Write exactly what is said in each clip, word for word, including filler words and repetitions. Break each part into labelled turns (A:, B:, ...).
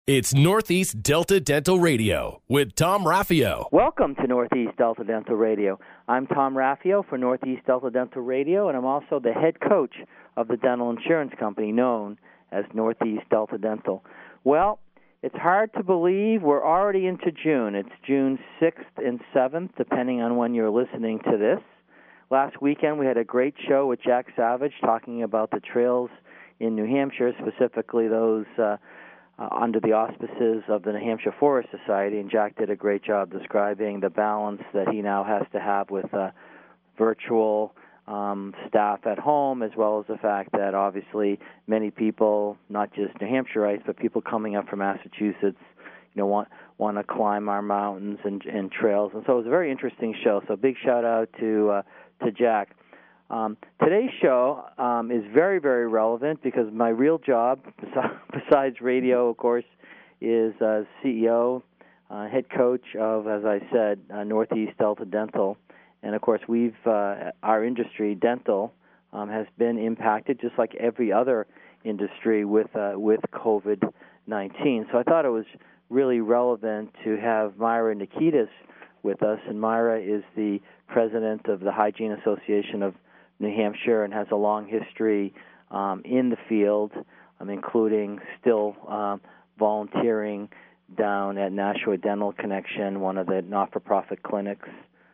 A: It's Northeast Delta Dental Radio with Tom Raffio.
B: Welcome to Northeast Delta Dental Radio. I'm Tom Raffio for Northeast Delta Dental Radio, and I'm also the head coach of the dental insurance company known as Northeast Delta Dental. Well, it's hard to believe we're already into June. It's June sixth and seventh, depending on when you're listening to this. Last weekend we had a great show with Jack Savage talking about the trails in New Hampshire, specifically those uh, uh, under the auspices of the New Hampshire Forest Society, and Jack did a great job describing the balance that he now has to have with uh, virtual um, staff at home, as well as the fact that obviously many people, not just New Hampshireites, but people coming up from Massachusetts, you know, want want to climb our mountains and, and trails. And so it was a very interesting show. So big shout out to uh, to Jack. Um, today's show um, is very, very relevant because my real job, besides radio, of course, is uh, C E O, uh, head coach of, as I said, uh, Northeast Delta Dental. And, of course, we've uh, our industry, dental, um, has been impacted just like every other industry with uh, with COVID nineteen. So I thought it was really relevant to have Myra Nikitas with us. And Myra is the president of the Hygiene Association of New Hampshire and has a long history um, in the field, um, including still um, volunteering down at Nashua Dental Connection, one of the not-for-profit clinics.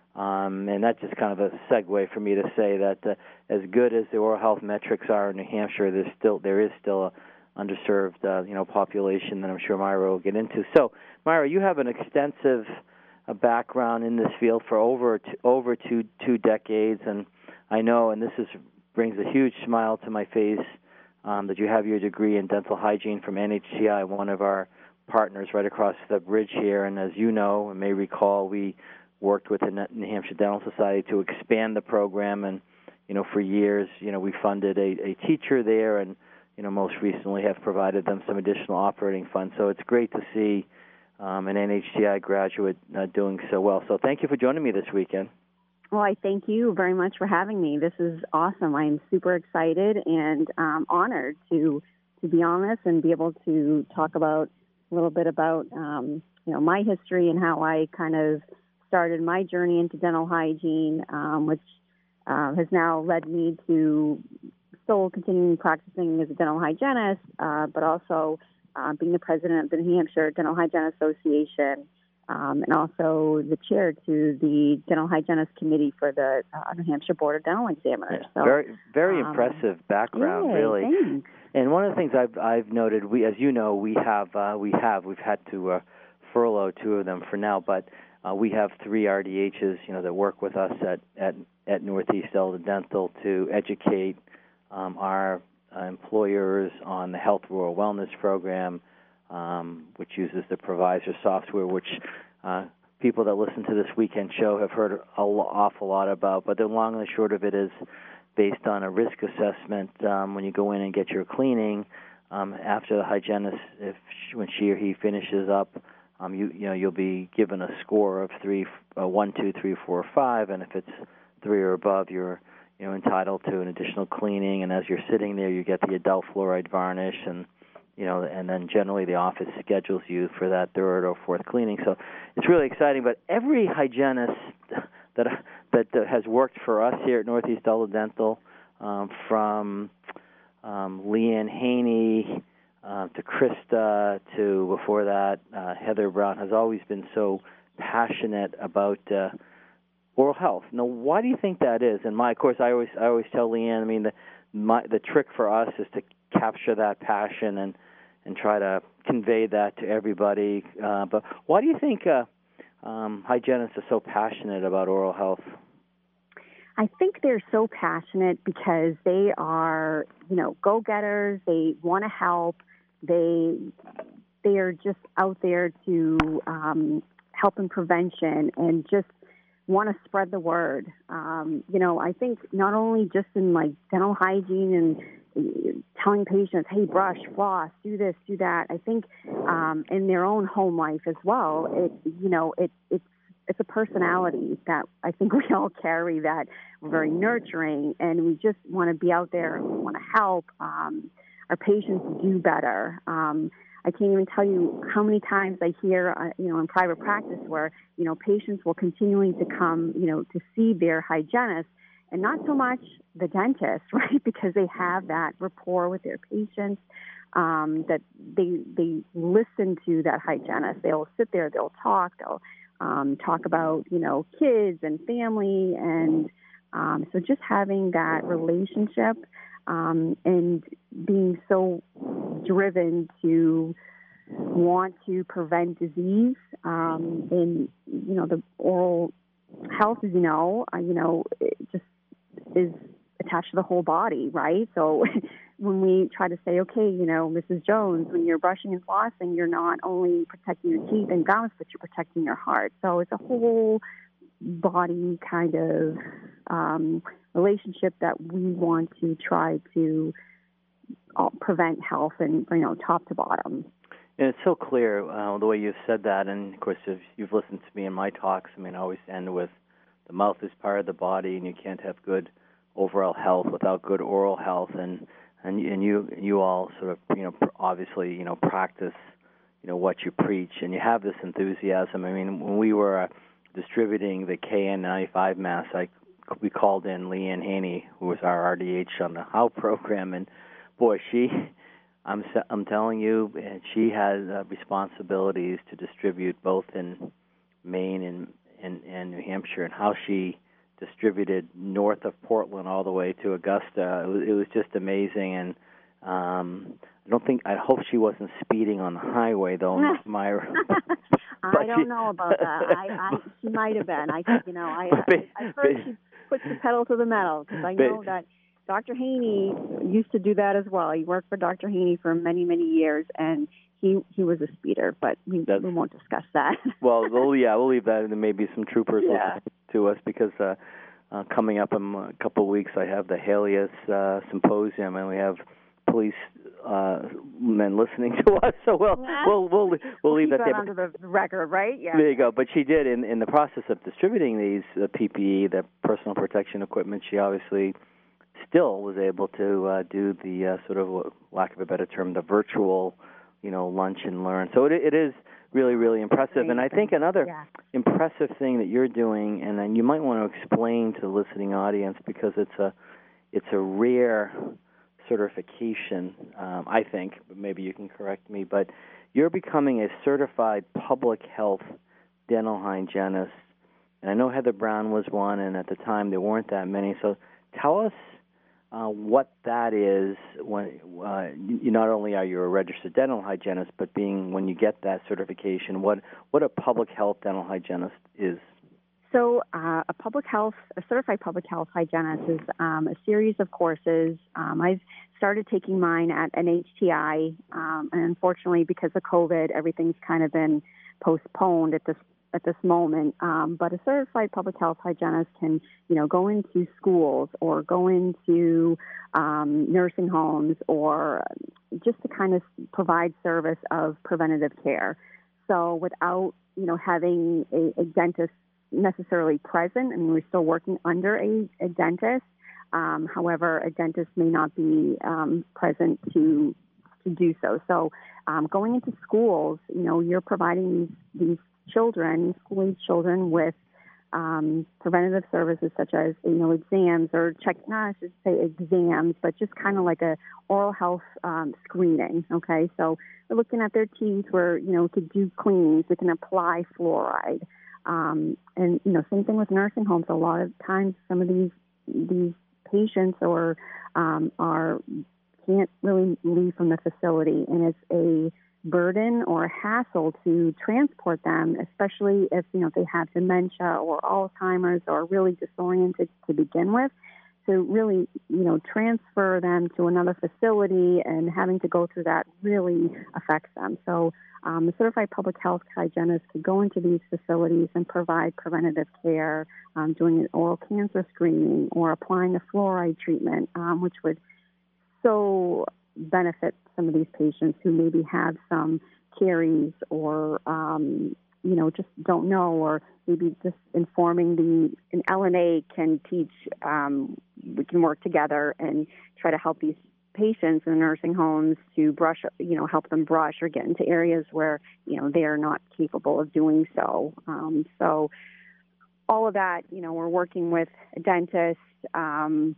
B: Um, and that's just kind of a segue for me to say that uh, as good as the oral health metrics are in New Hampshire, there's still there is still a underserved uh, you know population that I'm sure Myra will get into. So, Myra, you have an extensive uh, background in this field for over t- over two two decades, and I know, and this is brings a huge smile to my face, um, that you have your degree in dental hygiene from N H C I, one of our partners right across the bridge here. And as you know and may recall, we worked with the New Hampshire Dental Society to expand the program, and you know, for years, you know, we funded a, a teacher there, and you know, most recently have provided them some additional operating funds. So it's great to see um, an N H C I graduate uh, doing so well. So thank you for joining me this weekend.
C: Well, I thank you very much for having me. This is awesome. I'm super excited and um, honored to to be on this and be able to talk about a little bit about um, you know my history and how I kind of started my journey into dental hygiene, um, which uh, has now led me to still continuing practicing as a dental hygienist, uh, but also uh, being the president of the New Hampshire Dental Hygiene Association. Um, and also the chair to the Dental Hygienist Committee for the uh, New Hampshire Board of Dental Examiners. So,
B: very, very
C: um,
B: impressive background,
C: yay,
B: really.
C: Thanks.
B: And one of the things I've I've noted, we, as you know, we have uh, we have we've had to uh, furlough two of them for now, but uh, we have three R D Hs, you know, that work with us at at, at Northeast Delta Dental to educate um, our uh, employers on the Health Rural Wellness Program, Um, which uses the Provisor software, which uh, people that listen to this weekend show have heard an awful lot about. But the long and the short of it is based on a risk assessment. Um, when you go in and get your cleaning, um, after the hygienist, if she, when she or he finishes up, um, you you know you'll be given a score of three, uh, one, two, three, four, five, and if it's three or above, you're you know entitled to an additional cleaning. And as you're sitting there, you get the adult fluoride varnish and You know, and then generally the office schedules you for that third or fourth cleaning. So it's really exciting. But every hygienist that that has worked for us here at Northeast Delta Dental, um, from um, Leanne Haney uh, to Krista to before that uh, Heather Brown, has always been so passionate about uh, oral health. Now, why do you think that is? And my, of course, I always I always tell Leanne, I mean, the my, the trick for us is to capture that passion and and try to convey that to everybody. Uh, but why do you think uh, um, hygienists are so passionate about oral health?
C: I think they're so passionate because they are, you know, go-getters. They want to help. They they are just out there to um, help in prevention and just want to spread the word. Um, you know, I think not only just in like dental hygiene and telling patients, hey, brush, floss, do this, do that. I think um, in their own home life as well, it, you know, it, it's, it's a personality that I think we all carry, that we're very nurturing, and we just want to be out there and we want to help um, our patients do better. Um, I can't even tell you how many times I hear, uh, you know, in private practice where, you know, patients will continuing to come, you know, to see their hygienist and not so much the dentist, right? Because they have that rapport with their patients, um, that they they listen to that hygienist. They'll sit there, they'll talk, they'll um, talk about, you know, kids and family. And um, so just having that relationship um, and being so driven to want to prevent disease, um, and, you know, the oral health, as you know, uh, you know, it just is attached to the whole body, right? So when we try to say, okay, you know, Missus Jones, when you're brushing and flossing, you're not only protecting your teeth and gums, but you're protecting your heart. So it's a whole body kind of um, relationship that we want to try to uh, prevent health and, you know, top to bottom.
B: And it's so clear uh, the way you've said that, and of course, if you've listened to me in my talks, I mean, I always end with the mouth is part of the body, and you can't have good overall health without good oral health, and and and you you all sort of, you know, obviously, you know, practice, you know, what you preach, and you have this enthusiasm. I mean, when we were uh, distributing the K N ninety-five mask, I we called in Leanne Haney, who was our R D H on the How program, and boy, she. I'm I'm telling you, she has uh, responsibilities to distribute both in Maine and, and and New Hampshire, and how she distributed north of Portland all the way to Augusta. It was, it was just amazing, and um, I don't think I hope she wasn't speeding on the highway though, Myra.
C: I don't she, know about that. I, I she might have been. I you know I I, I heard she puts the pedal to the metal because I know that Doctor Haney used to do that as well. He worked for Doctor Haney for many, many years, and he he was a speeder, but we, we won't discuss that.
B: well, we'll, yeah, we'll leave that, and there may be some troopers
C: yeah.
B: listening to us, because uh, uh, coming up in a couple of weeks, I have the Halius uh, Symposium, and we have police uh, men listening to us, so we'll we'll we'll, we'll, we'll leave
C: keep
B: that,
C: that
B: there.
C: under the record, right? Yeah.
B: There you go. But she did, in, in the process of distributing these uh, P P E, the personal protection equipment, she obviously still was able to uh, do the uh, sort of, lack of a better term, the virtual, you know, lunch and learn. So it, it is really, really impressive. Amazing. And I think another
C: yeah.
B: impressive thing that you're doing, and then you might want to explain to the listening audience, because it's a it's a rare certification, um, I think, maybe you can correct me, but you're becoming a certified public health dental hygienist. And I know Heather Brown was one, and at the time there weren't that many. So tell us Uh, what that is. When uh, you not only are you a registered dental hygienist, but being when you get that certification, what what a public health dental hygienist is.
C: So uh, a public health, a certified public health hygienist is um, a series of courses. Um, I've started taking mine at N H T I, um, and unfortunately, because of COVID, everything's kind of been postponed at this at this moment. Um, but a certified public health hygienist can, you know, go into schools or go into um, nursing homes, or just to kind of provide service of preventative care. So without, you know, having a, a dentist necessarily present, I mean, we're still working under a, a dentist. Um, however, a dentist may not be um, present to to do so. So um, going into schools, you know, you're providing these these children, school-age children, with um, preventative services such as, you know, exams or check, not I should say exams, but just kind of like a oral health um, screening. Okay, so we're looking at their teeth. Where, you know, we could do cleanings. We can apply fluoride. Um, and, you know, same thing with nursing homes. A lot of times some of these these patients or um, are can't really leave from the facility, and it's a burden or a hassle to transport them, especially if, you know, they have dementia or Alzheimer's or really disoriented to begin with. To really, you know, transfer them to another facility and having to go through that really affects them. So um, the certified public health hygienist could go into these facilities and provide preventative care, um, doing an oral cancer screening or applying a fluoride treatment, um, which would so benefit some of these patients who maybe have some caries or, um, you know, just don't know, or maybe just informing the, an L N A can teach, um, we can work together and try to help these patients in nursing homes to brush, you know, help them brush or get into areas where, you know, they are not capable of doing so. Um, so all of that, you know, we're working with a dentist um,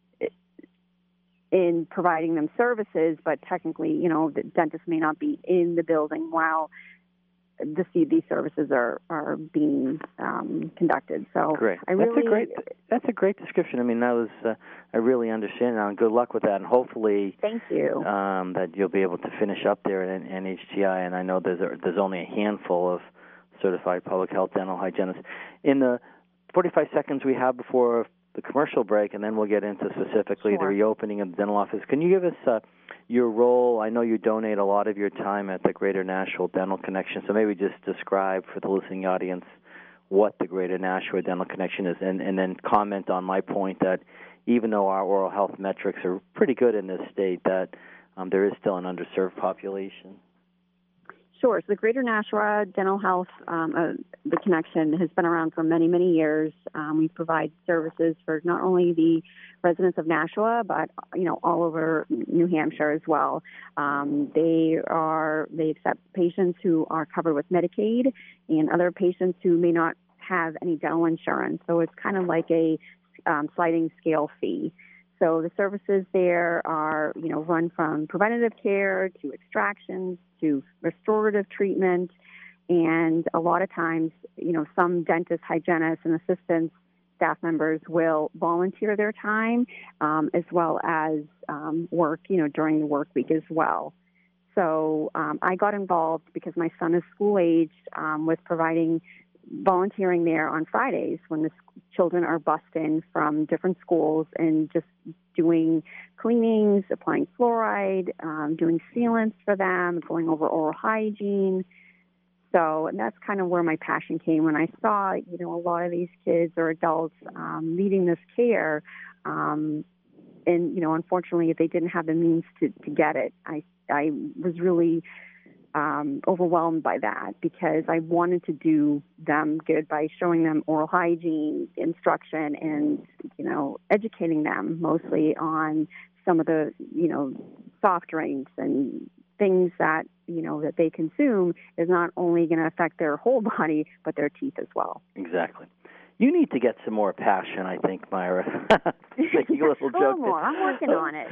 C: in providing them services, but technically, you know, the dentist may not be in the building while the these services are are being um, conducted. So
B: great.
C: I
B: that's
C: really,
B: a great that's a great description. I mean, that was uh, I really understand now, and good luck with that. And hopefully,
C: thank you.
B: Um, that you'll be able to finish up there at N H T I. And I know there's a, there's only a handful of certified public health dental hygienists. In the forty-five seconds we have before the commercial break, and then we'll get into specifically
C: sure.
B: the reopening of the dental office. Can you give us uh, your role? I know you donate a lot of your time at the Greater Nashua Dental Connection, so maybe just describe for the listening audience what the Greater Nashua Dental Connection is, and, and then comment on my point that even though our oral health metrics are pretty good in this state, that um, there is still an underserved population.
C: Sure. So the Greater Nashua Dental Health, um, uh, the connection, has been around for many, many years. Um, we provide services for not only the residents of Nashua, but you know all over New Hampshire as well. Um, they are they accept patients who are covered with Medicaid and other patients who may not have any dental insurance. So it's kind of like a um, sliding scale fee. So the services there are, you know, run from preventative care to extractions to restorative treatment, and a lot of times, you know, some dentists, hygienists, and assistants, staff members will volunteer their time um, as well as um, work, you know, during the work week as well. So um, I got involved because my son is school-aged um, with providing volunteering there on Fridays when the children are bussed in from different schools and just doing cleanings, applying fluoride, um, doing sealants for them, going over oral hygiene. So and that's kind of where my passion came when I saw, you know, a lot of these kids or adults um, needing this care. Um, and, you know, unfortunately, if they didn't have the means to, to get it, I, I was really Um, overwhelmed by that because I wanted to do them good by showing them oral hygiene instruction and, you know, educating them mostly on some of the, you know, soft drinks and things that, you know, that they consume is not only going to affect their whole body, but their teeth as well.
B: Exactly. You need to get some more passion, I think, Myra. Making a little joke.
C: more. I'm working on it.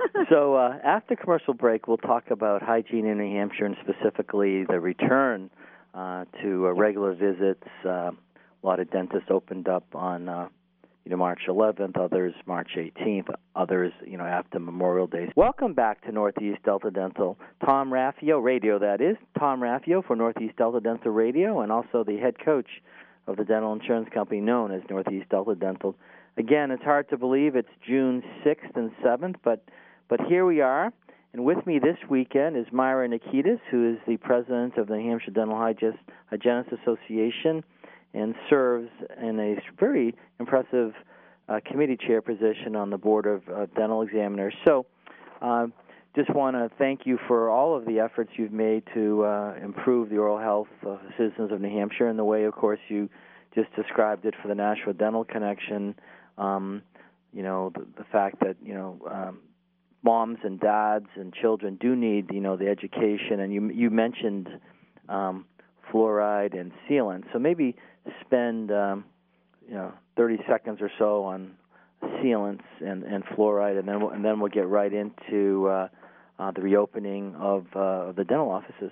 B: So uh, after commercial break, we'll talk about hygiene in New Hampshire and specifically the return uh, to uh, regular visits. Uh, a lot of dentists opened up on uh, you know March eleventh, others March eighteenth, others you know after Memorial Day. Welcome back to Northeast Delta Dental. Tom Raffio, radio that is. Tom Raffio for Northeast Delta Dental Radio, and also the head coach of the dental insurance company known as Northeast Delta Dental. Again, it's hard to believe it's June sixth and seventh, but but here we are. And with me this weekend is Myra Nikitas, who is the president of the New Hampshire Dental Hygienist, Hygienist Association and serves in a very impressive uh, committee chair position on the Board of uh, Dental Examiners. So uh, just want to thank you for all of the efforts you've made to uh, improve the oral health of citizens of New Hampshire in the way, of course, you just described it for the Nashua Dental Connection. Um, you know, the, the fact that, you know, um, moms and dads and children do need, you know, the education. And you you mentioned um, fluoride and sealant. So maybe spend, um, you know, thirty seconds or so on sealants and, and fluoride, and then we'll, and then we'll get right into uh, uh, the reopening of uh, the dental offices.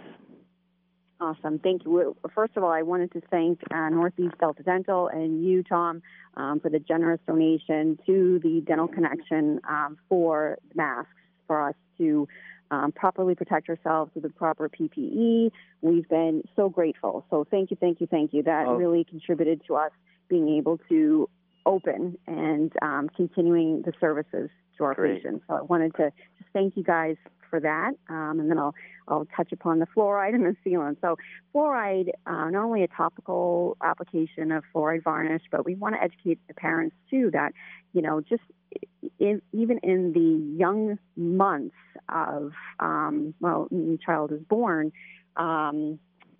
C: Awesome. Thank you. First of all, I wanted to thank uh, Northeast Delta Dental and you, Tom, um, for the generous donation to the Dental Connection um, for masks for us to um, properly protect ourselves with the proper P P E. We've been so grateful. So thank you, thank you, thank you. That oh. really contributed to us being able to open and um, continuing the services to our
B: Great.
C: patients. So I wanted to just thank you guys for that, um, and then I'll I'll touch upon the fluoride and the sealant. So fluoride, uh, not only a topical application of fluoride varnish, but we want to educate the parents too that, you know, just in, even in the young months of, um, well, when the child is born, um,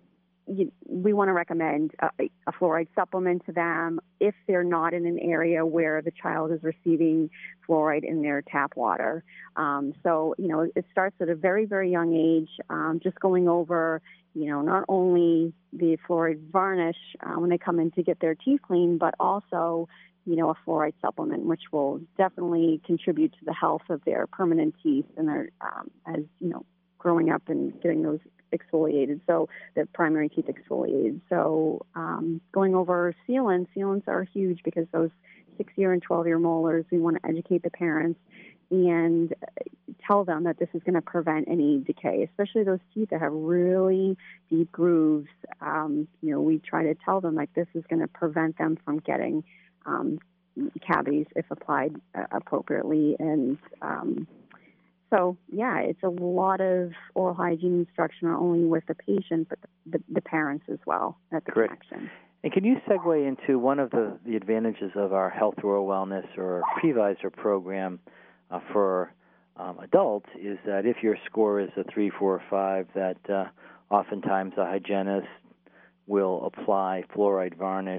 C: you, we want to recommend a, a fluoride supplement to them if they're not in an area where the child is receiving fluoride in their tap water. Um, so, you know, it starts at a very, very young age, um, just going over, you know, not only the fluoride varnish uh, when they come in to get their teeth cleaned, but also, you know, a fluoride supplement, which will definitely contribute to the health of their permanent teeth and their, um, as, you know, growing up and getting those exfoliated, so the primary teeth exfoliated. So um, going over sealants, sealants are huge because those six-year and twelve-year molars, we want to educate the parents and tell them that this is going to prevent any decay, especially those teeth that have really deep grooves. Um, you know, we try to tell them like this is going to prevent them from getting um, cavities if applied uh, appropriately. And um, So, yeah, it's a lot of oral hygiene instruction, not only with the patient, but the, the parents as well at the
B: Great.
C: connection.
B: And can you segue into one of the, the advantages of our Health Rural Wellness or Previsor program uh, for um, adults is that if your score is a three, four, or five, that uh, oftentimes a hygienist will apply fluoride varnish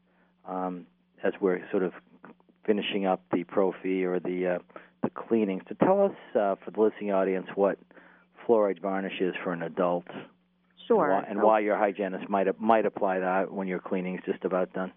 B: um, as we're sort of finishing up the prophy or the uh, the cleaning. So tell us, uh, for the listening audience, what fluoride varnish is for an adult.
C: Sure.
B: And why, and why your hygienist might might apply that when your cleaning is just about done.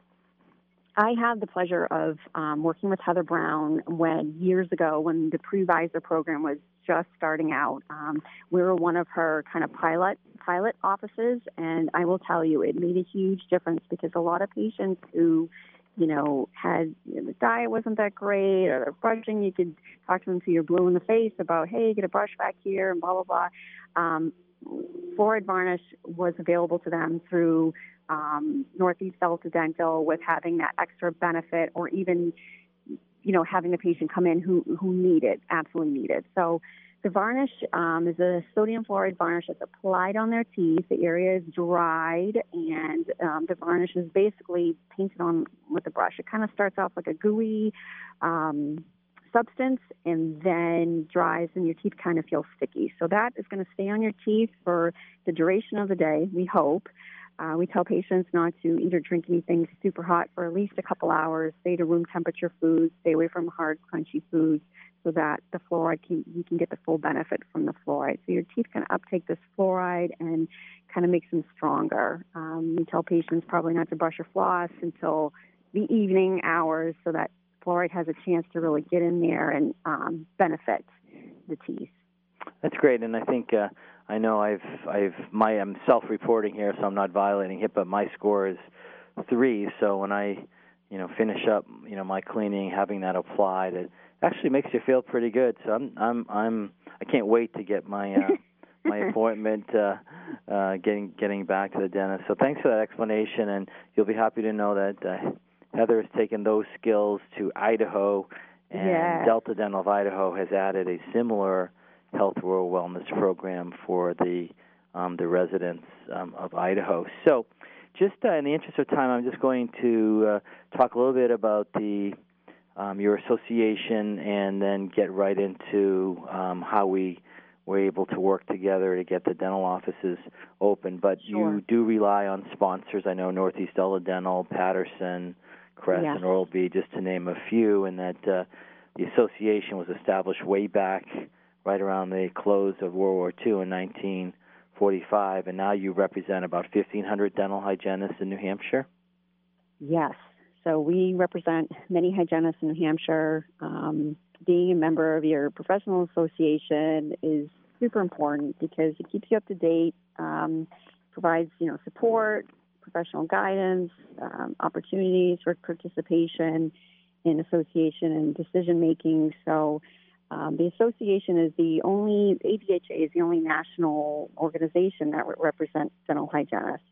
C: I had the pleasure of um, working with Heather Brown when years ago when the Previsor program was just starting out. Um, we were one of her kind of pilot pilot offices, and I will tell you, it made a huge difference because a lot of patients who you know, had you know, the diet wasn't that great, or they're brushing, you could talk to them till you're blue in the face about, hey, get a brush back here, and blah, blah, blah. Um, fluoride varnish was available to them through um, Northeast Delta Dental with having that extra benefit, or even, you know, having the patient come in who, who need it, absolutely need it. So the varnish um, is a sodium fluoride varnish that's applied on their teeth. The area is dried, and um, the varnish is basically painted on with the brush. It kind of starts off like a gooey um, substance and then dries, and your teeth kind of feel sticky. So that is going to stay on your teeth for the duration of the day, we hope. Uh, we tell patients not to eat or drink anything super hot for at least a couple hours, stay to room temperature foods, stay away from hard, crunchy foods, so that the fluoride can, you can get the full benefit from the fluoride. So your teeth can uptake this fluoride and kind of makes them stronger. Um, we tell patients probably not to brush or floss until the evening hours so that fluoride has a chance to really get in there and um, benefit the teeth.
B: That's great, and I think uh, I know I've I've my I'm self-reporting here, so I'm not violating it, but my score is three. So when I you know finish up you know my cleaning, having that applied, it actually makes you feel pretty good. So I'm I'm I'm I can't wait to get my uh, my appointment, uh, uh, getting getting back to the dentist. So thanks for that explanation, and you'll be happy to know that uh, Heather has taken those skills to Idaho, and
C: yes.
B: Delta Dental of Idaho has added a similar Health Rural Wellness program for the um, the residents um, of Idaho. So just uh, in the interest of time, I'm just going to uh, talk a little bit about the um, your association and then get right into um, how we were able to work together to get the dental offices open. But
C: Sure.
B: you do rely on sponsors. I know Northeast Delta Dental, Patterson, Crest,
C: yes.
B: and Oral-B, just to name a few, and that uh, the association was established way back right around the close of World War Two in nineteen forty-five, and now you represent about fifteen hundred dental hygienists in New Hampshire?
C: Yes. So we represent many hygienists in New Hampshire. Um, being a member of your professional association is super important because it keeps you up to date, um, provides, you know, support, professional guidance, um, opportunities for participation in association and decision-making. So Um, the association is the only, A D H A is the only national organization that re- represents dental hygienists.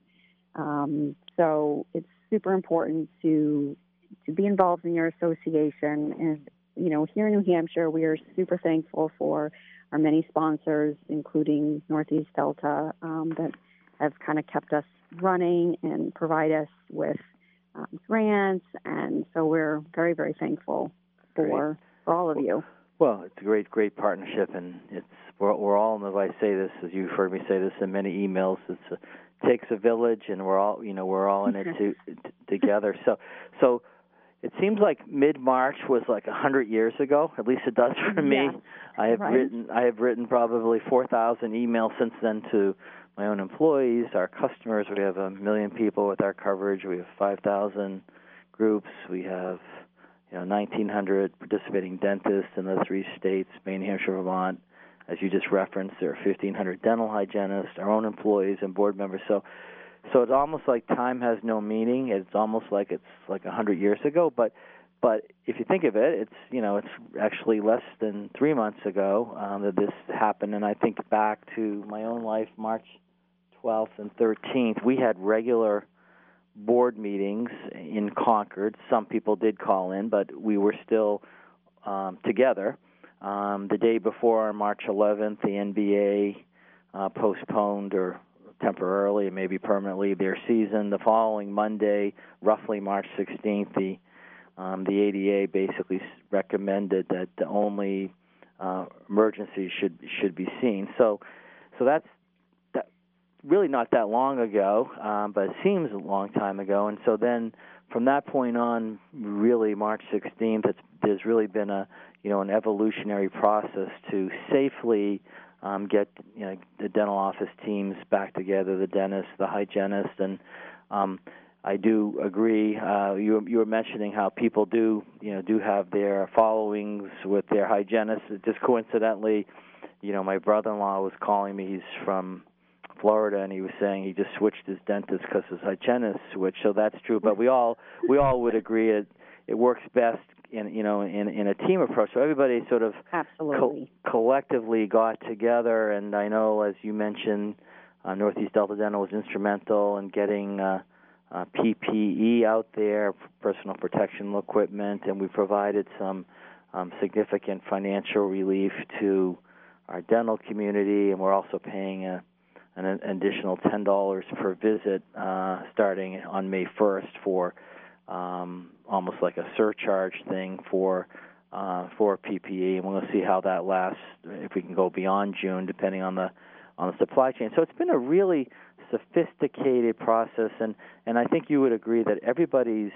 C: Um, so it's super important to to be involved in your association. And, you know, here in New Hampshire, we are super thankful for our many sponsors, including Northeast Delta, um, that have kind of kept us running and provide us with um, grants. And so we're very, very thankful for, for all of you.
B: Well, it's a great, great partnership, and it's we're, we're all, and if I say this, as you've heard me say this in many emails, it's a takes a village, and we're all, you know, we're all in it to, t- together. So, so it seems like mid-March was like a hundred years ago. At least it does for me.
C: Yes,
B: I have
C: right.
B: written, I have written probably four thousand emails since then to my own employees, our customers. We have a million people with our coverage. We have five thousand groups. We have, you know, nineteen hundred participating dentists in the three states, Maine, Hampshire, Vermont. As you just referenced, there are fifteen hundred dental hygienists, our own employees and board members. So, so it's almost like time has no meaning. It's almost like it's like a hundred years ago. But, but if you think of it, it's, you know, it's actually less than three months ago um, that this happened. And I think back to my own life, March twelfth and thirteenth, we had regular board meetings in Concord. Some people did call in, but we were still um, together. Um, the day before, on March eleventh, the N B A uh, postponed or temporarily, maybe permanently, their season. The following Monday, roughly March sixteenth, the um, the A D A basically recommended that only uh, emergencies should should be seen. So, so that's that, really not that long ago, um, but it seems a long time ago. And so then, from that point on, really March sixteenth, it's, there's really been a you know, an evolutionary process to safely um, get, you know, the dental office teams back together, the dentist, the hygienist, and um, I do agree. Uh, you, you were mentioning how people do, you know, do have their followings with their hygienists. Just coincidentally, you know, my brother-in-law was calling me. He's from Florida, and he was saying he just switched his dentist because his hygienist switched. So that's true. But we all we all would agree it it works best in you know in in a team approach. So everybody sort of
C: absolutely
B: co- collectively got together. And I know, as you mentioned, uh, Northeast Delta Dental was instrumental in getting uh, uh, P P E out there, personal protection equipment, and we provided some um, significant financial relief to our dental community, and we're also paying a an additional ten dollars per visit uh, starting on May first for um, almost like a surcharge thing for uh, for P P E, and we're going to see how that lasts, if we can go beyond June, depending on the on the supply chain. So it's been a really sophisticated process, and, and I think you would agree that everybody's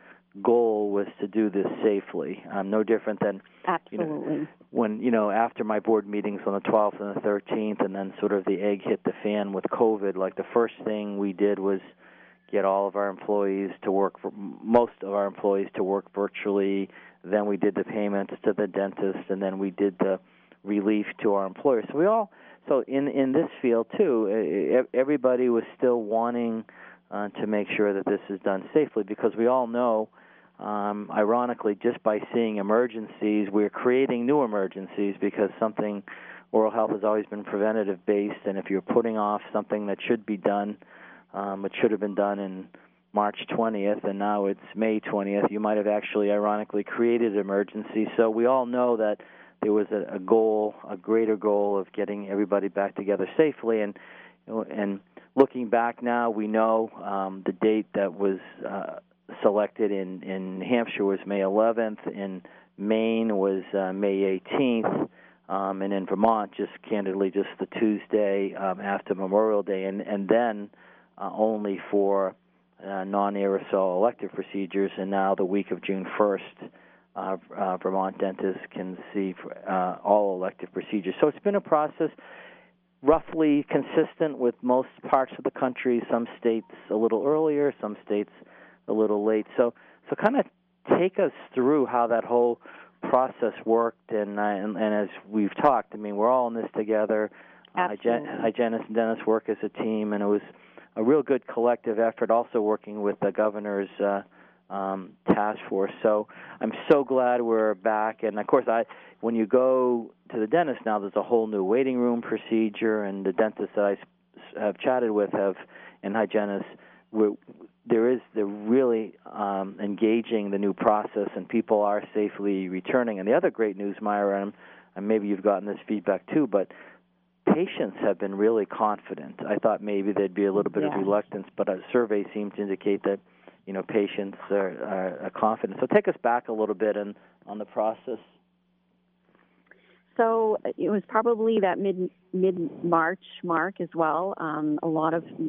B: goal was to do this safely. Um, no different than
C: absolutely.
B: You know, when, you know, after my board meetings on the twelfth and the thirteenth, and then sort of the egg hit the fan with COVID, like the first thing we did was get all of our employees to work, for, most of our employees to work virtually. Then we did the payments to the dentist, and then we did the relief to our employers. So we all, so in, in this field too, everybody was still wanting uh, to make sure that this is done safely, because we all know, Um, ironically, just by seeing emergencies, we're creating new emergencies, because something, oral health has always been preventative-based, and if you're putting off something that should be done, um, it should have been done in March twentieth, and now it's May twentieth, you might have actually, ironically, created an emergency. So we all know that there was a, a goal, a greater goal of getting everybody back together safely, and and looking back now, we know um, the date that was uh, selected in, in Hampshire was May eleventh, in Maine was uh, May eighteenth, um, and in Vermont, just candidly, just the Tuesday um, after Memorial Day, and, and then uh, only for uh, non-aerosol elective procedures, and now the week of June first, uh, uh, Vermont dentists can see uh, all elective procedures. So it's been a process roughly consistent with most parts of the country, some states a little earlier, some states a little late. So, so kind of take us through how that whole process worked, and, uh, and and as we've talked, I mean, we're all in this together. Uh, hygienists and dentists work as a team, and it was a real good collective effort. Also working with the governor's uh, um, task force. So I'm so glad we're back. And of course, I when you go to the dentist now, there's a whole new waiting room procedure, and the dentists that I have chatted with have and hygienists. We're, there is they're really um, engaging the new process, and people are safely returning. And the other great news, Myra, and, and maybe you've gotten this feedback too, but patients have been really confident. I thought maybe there'd be a little bit yeah. of reluctance, but a survey seemed to indicate that, you know, patients are, are, are confident. So take us back a little bit in, on the process.
C: So it was probably that mid mid March mark as well. Um, a lot of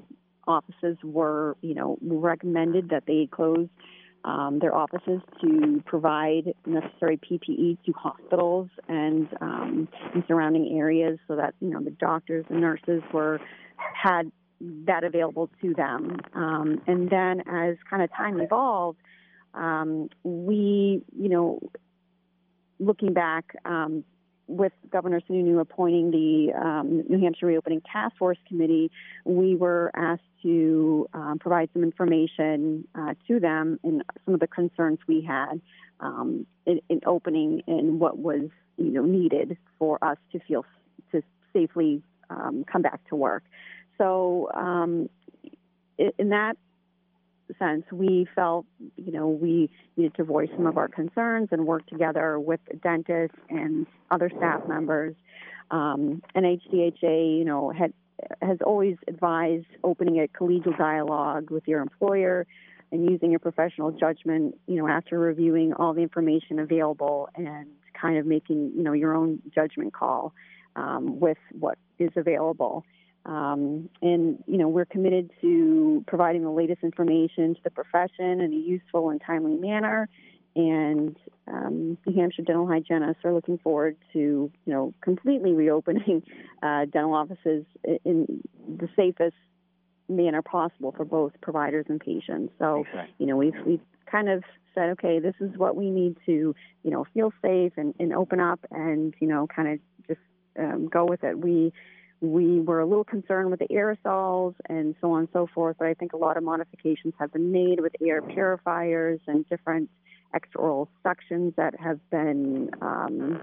C: offices were, you know, recommended that they close um, their offices to provide necessary P P E to hospitals and, um, and surrounding areas, so that, you know, the doctors and nurses were had that available to them. Um, and then as kind of time evolved, um, we, you know, looking back, um, with Governor Sununu appointing the um, New Hampshire Reopening Task Force Committee, we were asked to um, provide some information uh, to them in some of the concerns we had um, in, in opening and what was, you know, needed for us to feel to safely um, come back to work. So um, in that sense, we felt, you know, we needed to voice some of our concerns and work together with dentists and other staff members. Um, and H D H A, you know, had has always advised opening a collegial dialogue with your employer and using your professional judgment, you know, after reviewing all the information available and kind of making, you know, your own judgment call um, with what is available. Um, and, you know, we're committed to providing the latest information to the profession in a useful and timely manner. And um, New Hampshire dental hygienists are looking forward to, you know, completely reopening uh, dental offices in the safest manner possible for both providers and patients. So,
B: Exactly.
C: you know, we've, we've kind of said, okay, this is what we need to, you know, feel safe and, and open up and, you know, kind of just um, go with it. We We were a little concerned with the aerosols and so on and so forth, but I think a lot of modifications have been made with air purifiers and different extraoral suctions that have been um,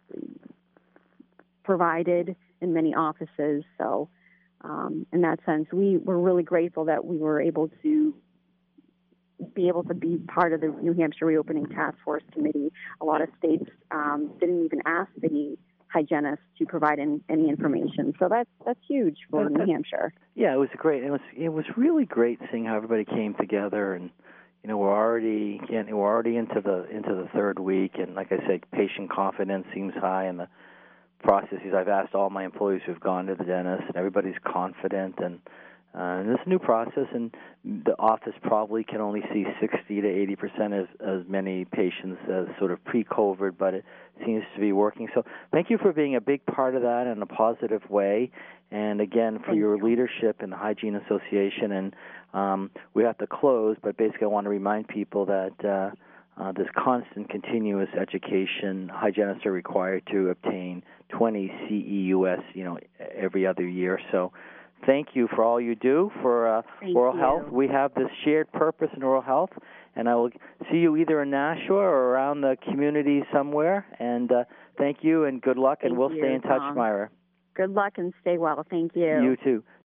C: provided in many offices. So um, in that sense, we were really grateful that we were able to be able to be part of the New Hampshire Reopening Task Force Committee. A lot of states um, didn't even ask the hygienists to provide in, any information, so that's that's huge for New Hampshire.
B: Yeah, it was great. It was it was really great seeing how everybody came together, and you know we're already again, we're already into the into the third week, and like I said, patient confidence seems high in the processes. I've asked all my employees who've gone to the dentist, and everybody's confident, and uh, this new process, and the office probably can only see sixty to eighty percent as as many patients as sort of pre-COVID, but it seems to be working. So thank you for being a big part of that in a positive way, and again for
C: Thank
B: your
C: you.
B: leadership in the Hygiene Association. And um, we have to close, but basically I want to remind people that uh, uh, this constant continuous education, hygienists are required to obtain twenty C E U S, you know, every other year. So thank you for all you do for uh, oral
C: you.
B: health. We have this shared purpose in oral health, and I will see you either in Nashua or around the community somewhere. And uh, thank you and good luck,
C: Thank
B: and we'll
C: you,
B: stay in touch,
C: Tom.
B: Myra.
C: Good luck and stay well. Thank you.
B: You too.